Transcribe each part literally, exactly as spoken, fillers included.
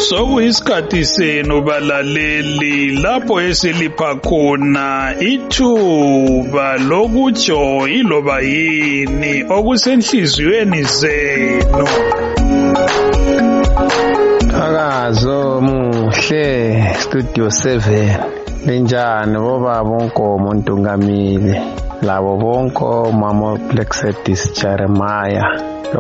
Sokuyisikhathi senu balaleli lapho esilipha khona ithuba lokutsho iloba yini okusenhliziyweni zenu. Akazo muhle Studio seven linjani boba bonke umuntu ngamile labo bonke mama Plexedis Jeremiah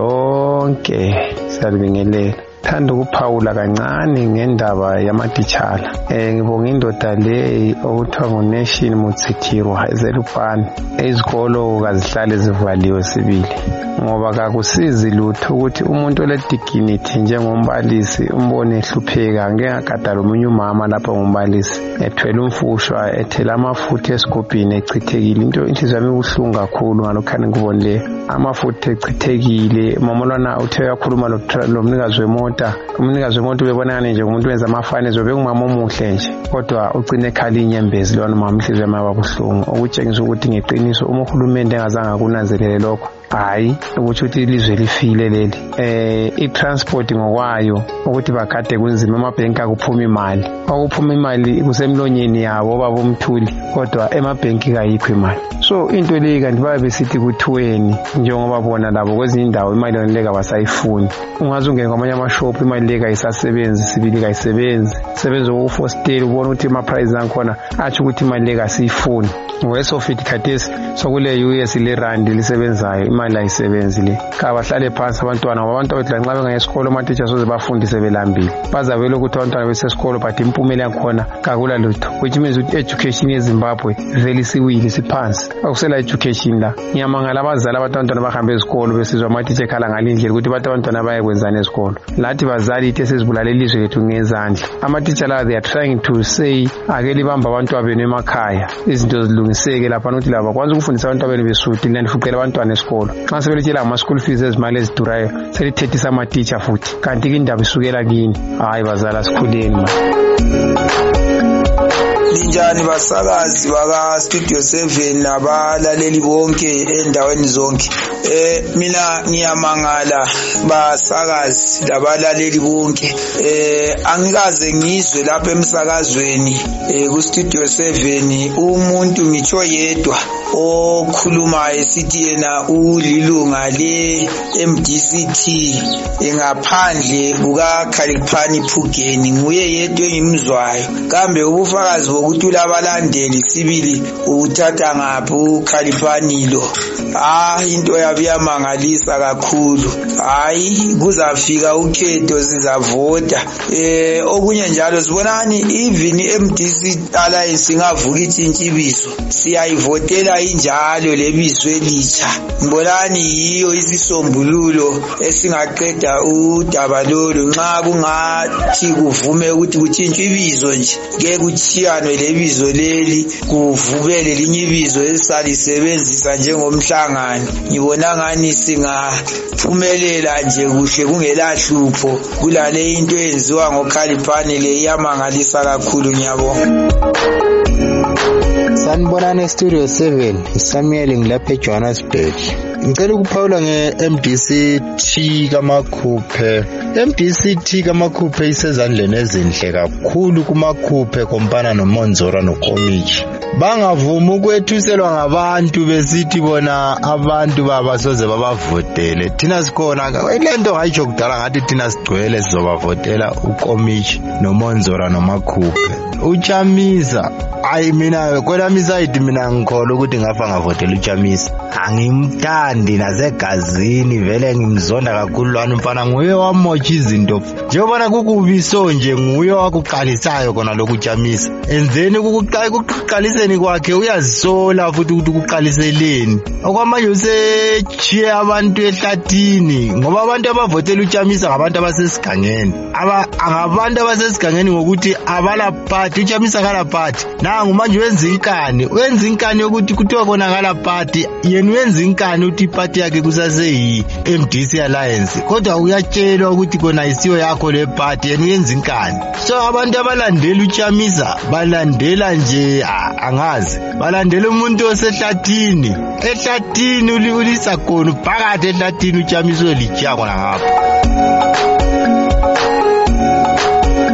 lonke siyabingelela. Thanda ukuphawula kancane ngendaba yamatitshala. Eh ngibonga indoda le okuthiwa nguNation Mutsitiro ezelupani. Izikolo kazihlale zivaliwe sibili. Ngoba kakusizi lutho ukuthi umuntu oledignity njengombalisi umbone ehlupheka ngengagadala omunye umama lapha ngumbalisi ethwele umfushwa ethela amafutha esigubhini echithekile. Into inhliziyo yami ibuhlungu kakhulu ngalokhani ngibonile amafutha echithekile. Mamolwana uthe yakhuluma lomnikazi wemoto, umnikazi wemoto ubebonana nje umuntu wenza amafane zobe ngumama omuhle nje kodwa ugcine ekhala inyembezi lona mama inhliziyo yami yabuhlungu okutshengisa ukuthi ngeqiniso uma uhulumende engazange akunanzelele lokho hayi ukuthi uthi ilizwe lifile leli. Eh i-transport ngokwayo ukuthi bagade kunzima amabhenki akuphuma imali okuphuma imali kusemlonyeni yabo baba umthuli kodwa emabhenki kayikho imali. So into leyi kanti babe besithi kuthweni njengoba bona labo kwezinye indawo imali yonleka basayifuni. Ungaze ungene kwamanye amashop imali leka ayisasebenzi sibili kayisebenzi sebenza ukufostela ubona ukuthi ama price ankhona athi ukuthi imali leka asiyifuni. Wesofit khathesi sokule U S le rand lisebenzayo imali ayisebenzi le. Kabahlale phansi abantwana abantu abadla nxa bengaye esikolo ama teachers soze bafundise belambile. Bazabela ukuthi abantwana besesikolo but impumela yakhona kakula lutho which means ukuthi education yeZimbabwe vele siwile siphansi. Akusela education la. Ngiyamangala abazali abantwana bahambe esikolo besizwa ama teacher ekhala ngalindlela ukuthi bathi abantwana baye kwenzana esikolo. Lathi bazali ithi sesibulala ilizwe lethu ngezandla. Ama teacher la they are trying to say ake libamba abantu abenu emakhaya izinto zilungiseke lapha nokuthi laba kwanza ukufundisa abantu abenu besuthi lanifuqela abantwana esikolo. Xa sebelitshela ama school fees ezimali ezidurayo selithethisa ama teacher futhi kanti ke indaba isukela kini. Hayi bazala sikhuleni ma. Linjani basakazi baka Studio seven nabalaleli bonke endaweni zonke. Eh mina ngiyamangala basakazi labalaleli bonke. Eh angikaze ngizwe lapha emsakazweni eh ku Studio seven umuntu ngitsho yedwa okhuluma esithi yena ulilunga le M D C T engaphandle kuka Khaliphani Phugeni nguye yedwa engimzwayo. Kambe ubufakazi bokuthi labalandeli sibili uthatha ngaphi uKhaliphani lo? Ah into yabiyamangalisa kakhulu. Hayi kuzafika ukhetho sizavota. Eh okunye njalo sibonani even M D C Alliance ingavuka itshintshibizo siyayivotela injalo lebizo elitsha. Ngibonani yiyo isisombululo esingaqeda udaba lolu nxa kungathi kuvume ukuthi kutshintshe ibizo nje ke kuchiyanwe lebizo leli kuvubele linye ibizo esalisebenzisa njengomhlangano. Ngibona ngani singaphumelela nje kuhle kungelahlupho kulale into eyenziwa ngoKhaliphani le iyamangalisa kakhulu ngiyabonga. Sanibonani Studio seven Samuel ngilapha eJohannesburg. Ngicela ukuphawula nge-M D C T kaMakhuphe. M D C T kaMakhuphe isezandleni ezinhle kakhulu kuMakhuphe kompana noMonzora noKomichi. Bangavuma ukwethuselwa ngabantu besithi bona abantu babasoze babavotele. Thina sikhona lento hayisho kudala ngathi thina sigcwele sizobavotela uKomichi noMonzora noMakhuphe. Uchamisa ayi mina kwelami side mina ngikhola ukuthi ngafa ngavotela uChamisa. Angimthandi nasegazini vele ngimzonda kakhulu lwana mfana nguye wamotsha izinto. Njengoba kukubiso nje nguye wakuqalisayo khona lokuChamisa. Enzeni ukuqaliseni kwakhe uyazisola futhi ukuthi ukuqaliseleni. Okwamanje usechiye abantu ehlathini ngoba abantu abavotela uChamisa ngabantu abasesigangeni. Aba ngabantu abasesigangeni ngokuthi abala party uChamisa kala party. Nangu manje wenza inkani, wenza inkani yokuthi kuthiwa khona kala party, yena wenza inkani ukuthi iparty yakhe kusase yi M D C Alliance. Kodwa uyatshelwa ukuthi khona isiyo yakho le party yena wenza inkani. So abantu abalandela uChamisa balandela nje angazi. Balandela umuntu osehlathini. Ehlathini ulisa khona phakathi ehlathini uChamisa olichya khona ngapha.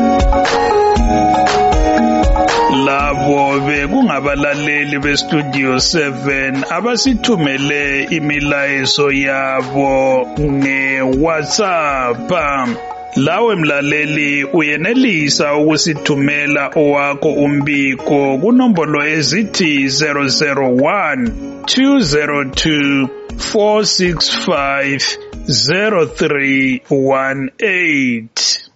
abalaleli bestudio seven abasithumele imilayezo yabo nge-WhatsApp. Lawe mlaleli uyenelisa ukusithumela owakho umbiko kunombolo ezithi zero zero one two zero two four six five zero three one eight.